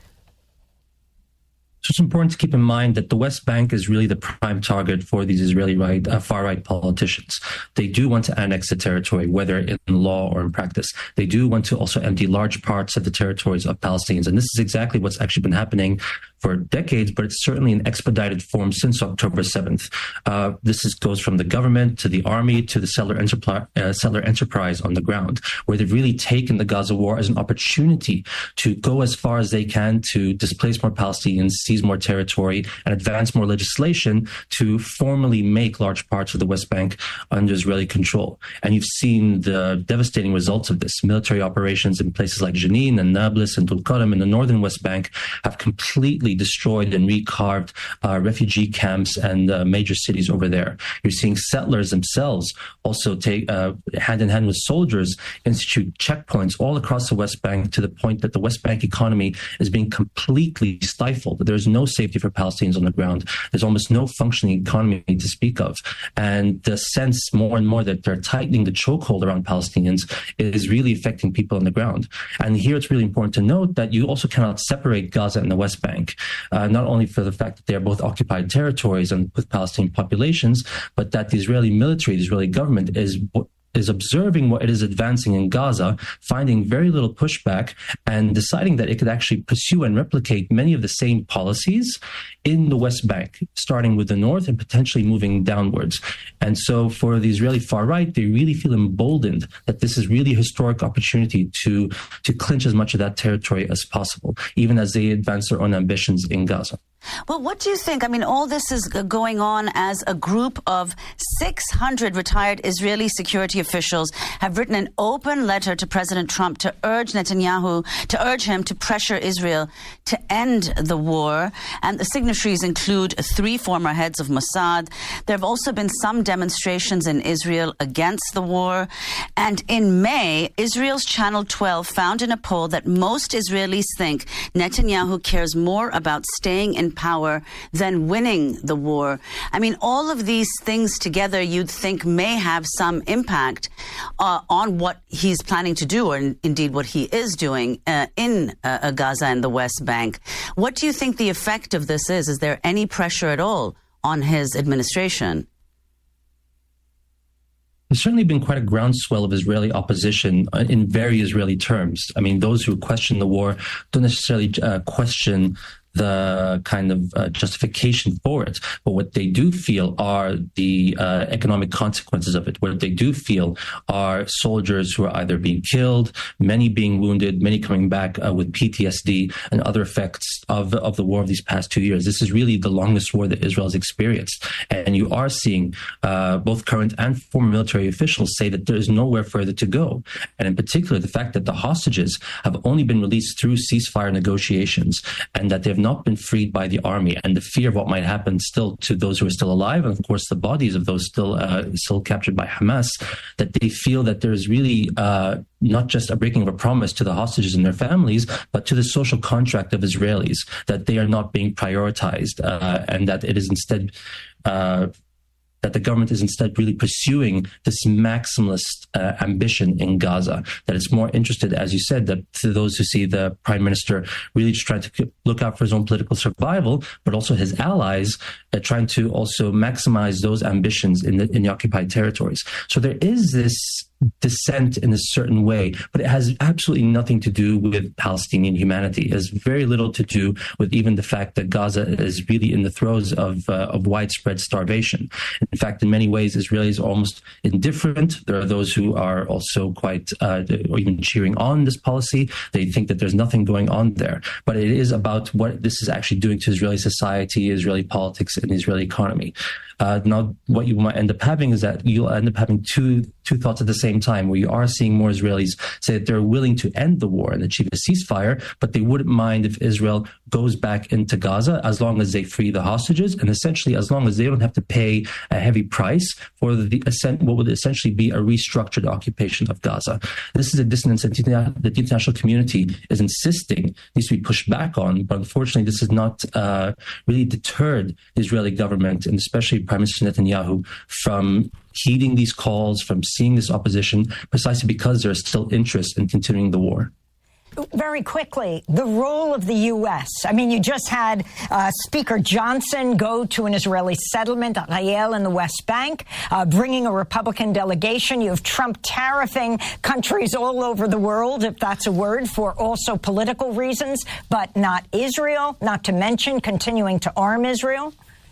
So it's important to keep in mind that the West Bank is really the prime target for these Israeli far-right politicians. They do want to annex the territory, whether in law or in practice. They do want to also empty large parts of the territories of Palestinians. And this is exactly what's actually been happening for decades, but it's certainly in expedited form since October 7th. Goes from the government to the army to the settler enterprise on the ground, where they've really taken the Gaza war as an opportunity to go as far as they can to displace more Palestinians, seize more territory, and advance more legislation to formally make large parts of the West Bank under Israeli control. And you've seen the devastating results of this. Military operations in places like Jenin and Nablus and Tulkarem in the northern West Bank have completely destroyed and recarved refugee camps and major cities over there. You're seeing settlers themselves also take hand in hand with soldiers institute checkpoints all across the West Bank, to the point that the West Bank economy is being completely stifled. There's no safety for Palestinians on the ground. There's almost no functioning economy to speak of. And the sense more and more that they're tightening the chokehold around Palestinians is really affecting people on the ground. And here it's really important to note that you also cannot separate Gaza and the West Bank, not only for the fact that they are both occupied territories and with Palestinian populations, but that the Israeli military, the Israeli government is observing what it is advancing in Gaza, finding very little pushback, and deciding that it could actually pursue and replicate many of the same policies in the West Bank, starting with the north and potentially moving downwards. And so for the Israeli far right, they really feel emboldened that this is really a historic opportunity to clinch as much of that territory as possible, even as they advance their own ambitions in Gaza. Well, what do you think? I mean, all this is going on as a group of 600 retired Israeli security officials have written an open letter to President Trump to urge him to pressure Israel to end the war. And the signatories include 3 former heads of Mossad. There have also been some demonstrations in Israel against the war. And in May, Israel's Channel 12 found in a poll that most Israelis think Netanyahu cares more about staying in power than winning the war. I mean, all of these things together you'd think may have some impact on what he's planning to do, or indeed what he is doing in Gaza and the West Bank. What do you think the effect of this is? Is there any pressure at all on his administration? There's certainly been quite a groundswell of Israeli opposition in very Israeli terms. I mean, those who question the war don't necessarily question the kind of justification for it. But what they do feel are the economic consequences of it. What they do feel are soldiers who are either being killed, many being wounded, many coming back with PTSD and other effects of the war of these past 2 years. This is really the longest war that Israel has experienced. And you are seeing both current and former military officials say that there is nowhere further to go. And in particular, the fact that the hostages have only been released through ceasefire negotiations and that they have not been freed by the army, and the fear of what might happen still to those who are still alive, and of course the bodies of those still captured by Hamas, that they feel that there is really not just a breaking of a promise to the hostages and their families, but to the social contract of Israelis, that they are not being prioritized, and that it is instead that the government is instead really pursuing this maximalist ambition in Gaza, that it's more interested, as you said, that to those who see the prime minister really just trying to look out for his own political survival, but also his allies trying to also maximize those ambitions in the occupied territories. So there is this dissent in a certain way, but it has absolutely nothing to do with Palestinian humanity. It has very little to do with even the fact that Gaza is really in the throes of widespread starvation. In fact, in many ways, Israelis are almost indifferent. There are those who are also quite, or even cheering on this policy. They think that there's nothing going on there. But it is about what this is actually doing to Israeli society, Israeli politics, and the Israeli economy. Now, what you might end up having is that you'll end up having two thoughts at the same time, where you are seeing more Israelis say that they're willing to end the war and achieve a ceasefire, but they wouldn't mind if Israel goes back into Gaza as long as they free the hostages, and essentially as long as they don't have to pay a heavy price for what would essentially be a restructured occupation of Gaza. This is a dissonance that the international community is insisting needs to be pushed back on, but unfortunately this has not really deterred the Israeli government, and especially Prime Minister Netanyahu, from heeding these calls, from seeing this opposition, precisely because there is still interest in continuing the war. Very quickly, the role of the U.S. I mean, you just had Speaker Johnson go to an Israeli settlement at Ariel in the West Bank, bringing a Republican delegation. You have Trump tariffing countries all over the world, if that's a word, for also political reasons, but not Israel, not to mention continuing to arm Israel.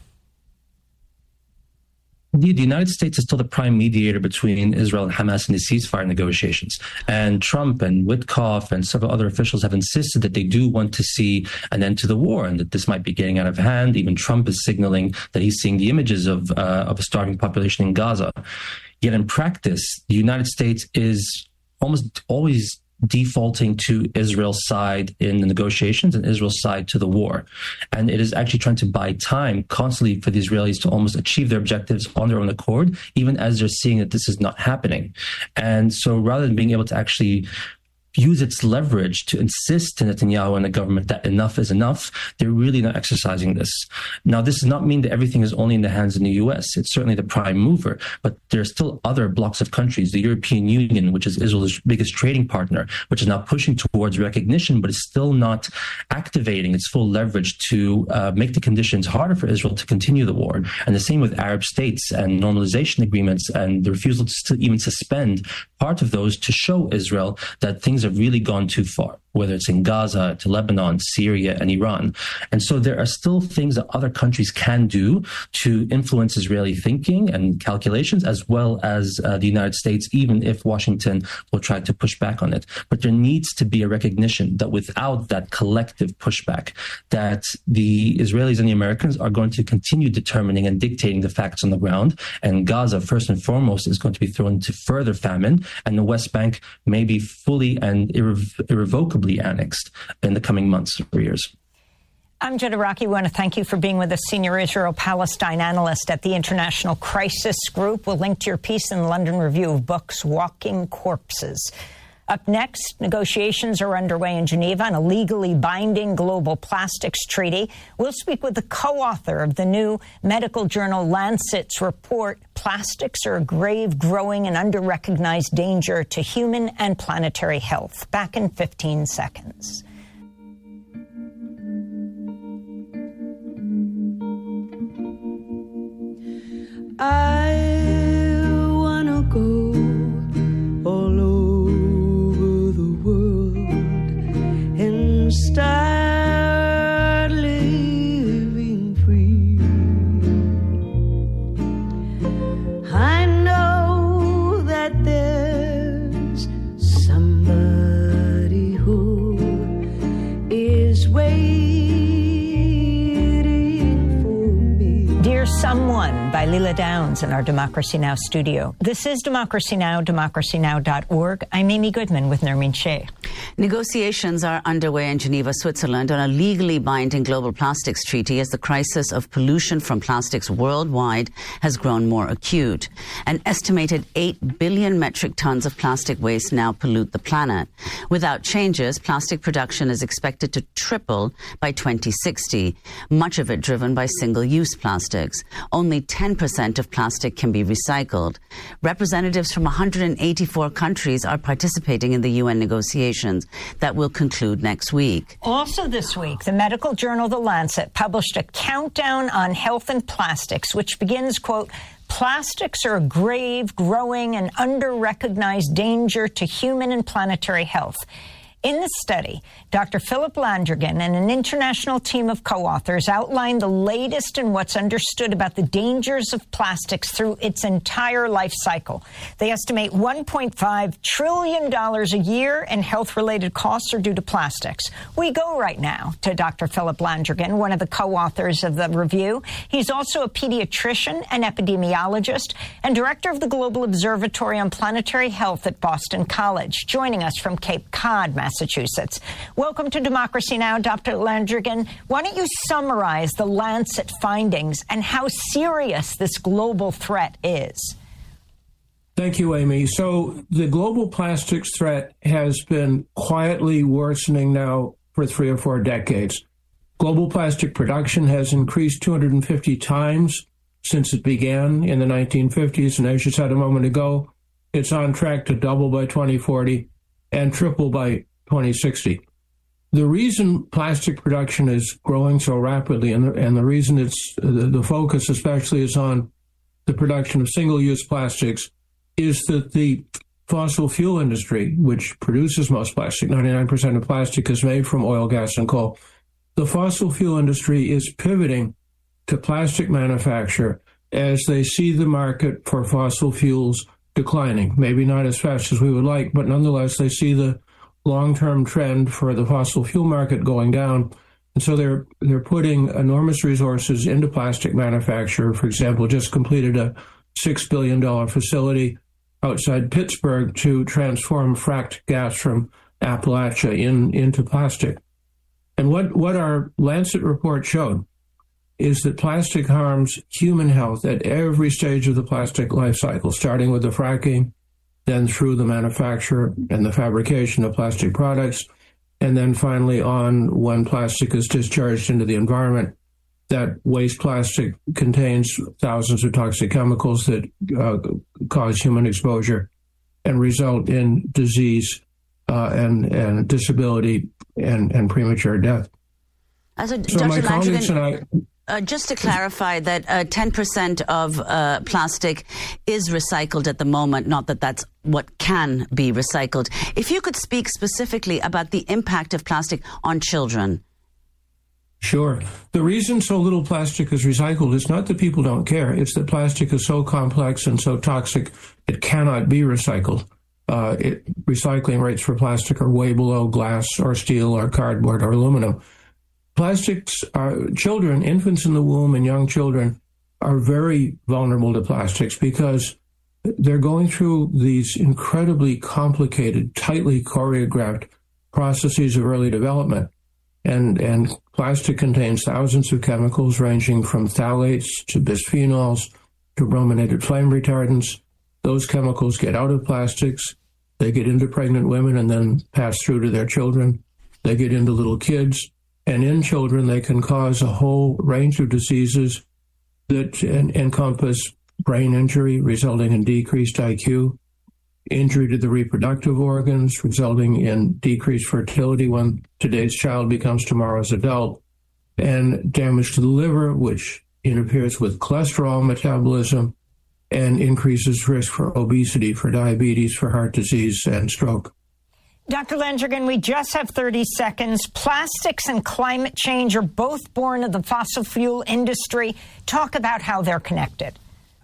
Indeed, the United States is still the prime mediator between Israel and Hamas in the ceasefire negotiations. And Trump and Witkoff and several other officials have insisted that they do want to see an end to the war and that this might be getting out of hand. Even Trump is signaling that he's seeing the images of a starving population in Gaza. Yet in practice, the United States is almost always defaulting to Israel's side in the negotiations and Israel's side to the war. And it is actually trying to buy time constantly for the Israelis to almost achieve their objectives on their own accord, even as they're seeing that this is not happening. And so rather than being able to actually use its leverage to insist to Netanyahu and the government that enough is enough, they're really not exercising this. Now, this does not mean that everything is only in the hands of the U.S. It's certainly the prime mover, but there are still other blocks of countries, the European Union, which is Israel's biggest trading partner, which is now pushing towards recognition, but is still not activating its full leverage to make the conditions harder for Israel to continue the war. And the same with Arab states and normalization agreements and the refusal to still even suspend part of those to show Israel that things have really gone too far, whether it's in Gaza, to Lebanon, Syria, and Iran. And so there are still things that other countries can do to influence Israeli thinking and calculations, as well as the United States, even if Washington will try to push back on it. But there needs to be a recognition that without that collective pushback, that the Israelis and the Americans are going to continue determining and dictating the facts on the ground. And Gaza, first and foremost, is going to be thrown into further famine, and the West Bank may be fully and irrevocably annexed in the coming months or years. Amjad Araki, we want to thank you for being with us, senior Israel-Palestine analyst at the International Crisis Group. We'll link to your piece in the London Review of Books, Walking Corpses. Up next, negotiations are underway in Geneva on a legally binding global plastics treaty. We'll speak with the co-author of the new medical journal Lancet's report, Plastics Are a Grave, Growing, and Under-Recognized Danger to Human and Planetary Health. Back in 15 seconds. I wanna go all over the world and start living by Leila Downs in our Democracy Now! Studio. This is Democracy Now!, democracynow.org. I'm Amy Goodman with Nermeen Sheikh. Negotiations are underway in Geneva, Switzerland on a legally binding global plastics treaty as the crisis of pollution from plastics worldwide has grown more acute. An estimated 8 billion metric tons of plastic waste now pollute the planet. Without changes, plastic production is expected to triple by 2060, much of it driven by single-use plastics. Only 10% of plastic can be recycled. Representatives from 184 countries are participating in the UN negotiations that will conclude next week. Also this week, the medical journal The Lancet published a countdown on health and plastics, which begins, quote, "Plastics are a grave, growing, and under-recognized danger to human and planetary health." In the study, Dr. Philip Landrigan and an international team of co-authors outlined the latest in what's understood about the dangers of plastics through its entire life cycle. They estimate $1.5 trillion a year in health-related costs are due to plastics. We go right now to Dr. Philip Landrigan, one of the co-authors of the review. He's also a pediatrician, an epidemiologist, and director of the Global Observatory on Planetary Health at Boston College, joining us from Cape Cod, Massachusetts. Welcome to Democracy Now!, Dr. Landrigan. Why don't you summarize the Lancet findings and how serious this global threat is? Thank you, Amy. So the global plastics threat has been quietly worsening now for 3 or 4 decades. Global plastic production has increased 250 times since it began in the 1950s. And as you said a moment ago, it's on track to double by 2040 and triple by 2060. The reason plastic production is growing so rapidly, and the reason it's the focus especially is on the production of single-use plastics, is that the fossil fuel industry, which produces most plastic, 99% of plastic is made from oil, gas, and coal. The fossil fuel industry is pivoting to plastic manufacture as they see the market for fossil fuels declining. Maybe not as fast as we would like, but nonetheless, they see the long-term trend for the fossil fuel market going down. And so they're putting enormous resources into plastic manufacture. For example, just completed a $6 billion facility outside Pittsburgh to transform fracked gas from Appalachia into plastic. And what our Lancet report showed is that plastic harms human health at every stage of the plastic life cycle, starting with the fracking, then through the manufacture and the fabrication of plastic products, and then finally on when plastic is discharged into the environment. That waste plastic contains thousands of toxic chemicals that cause human exposure and result in disease and disability and premature death. So Dr. my colleagues and I... Just to clarify that 10% of plastic is recycled at the moment, not that that's what can be recycled. If you could speak specifically about the impact of plastic on children. Sure. The reason so little plastic is recycled is not that people don't care. It's that plastic is so complex and so toxic it cannot be recycled. Recycling rates for plastic are way below glass or steel or cardboard or aluminum. Plastics children, infants in the womb and young children are very vulnerable to plastics because they're going through these incredibly complicated, tightly choreographed processes of early development. And plastic contains thousands of chemicals ranging from phthalates to bisphenols to brominated flame retardants. Those chemicals get out of plastics. They get into pregnant women and then pass through to their children. They get into little kids. And in children, they can cause a whole range of diseases that encompass brain injury, resulting in decreased IQ, injury to the reproductive organs, resulting in decreased fertility when today's child becomes tomorrow's adult, and damage to the liver, which interferes with cholesterol metabolism and increases risk for obesity, for diabetes, for heart disease, and stroke. Dr. Landrigan, we just have 30 seconds. Plastics and climate change are both born of the fossil fuel industry. Talk about how they're connected.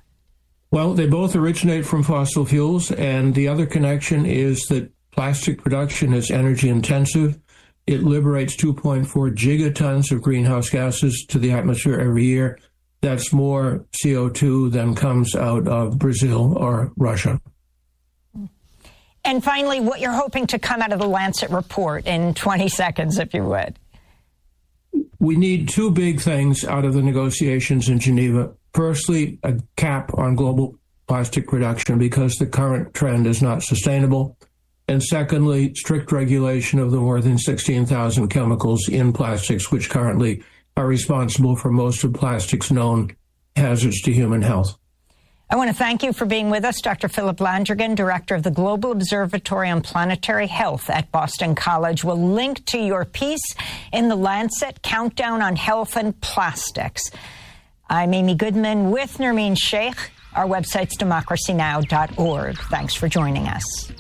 Well, they both originate from fossil fuels, and the other connection is that plastic production is energy intensive. It liberates 2.4 gigatons of greenhouse gases to the atmosphere every year. That's more CO2 than comes out of Brazil or Russia. And finally, what you're hoping to come out of the Lancet report in 20 seconds, if you would. We need two big things out of the negotiations in Geneva. Firstly, a cap on global plastic production because the current trend is not sustainable. And secondly, strict regulation of the more than 16,000 chemicals in plastics, which currently are responsible for most of plastics' known hazards to human health. I want to thank you for being with us, Dr. Philip Landrigan, director of the Global Observatory on Planetary Health at Boston College. We'll link to your piece in the Lancet, Countdown on Health and Plastics. I'm Amy Goodman with Nermeen Sheikh. Our website's democracynow.org. Thanks for joining us.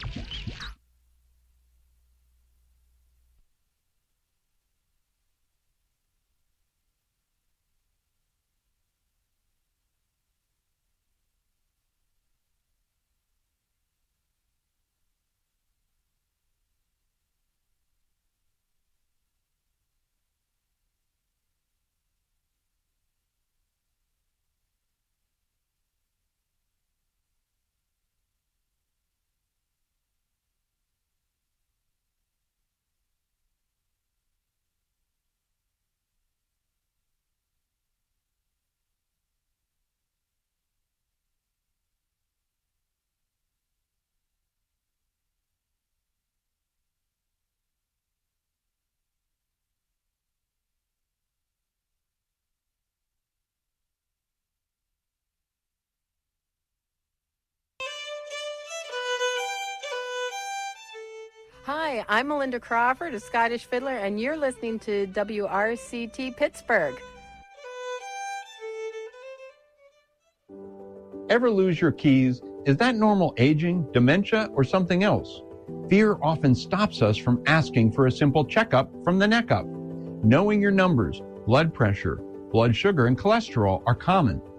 Hi, I'm Melinda Crawford, a Scottish fiddler, and you're listening to WRCT Pittsburgh. Ever lose your keys? Is that normal aging, dementia, or something else? Fear often stops us from asking for a simple checkup from the neck up. Knowing your numbers, blood pressure, blood sugar, and cholesterol are common.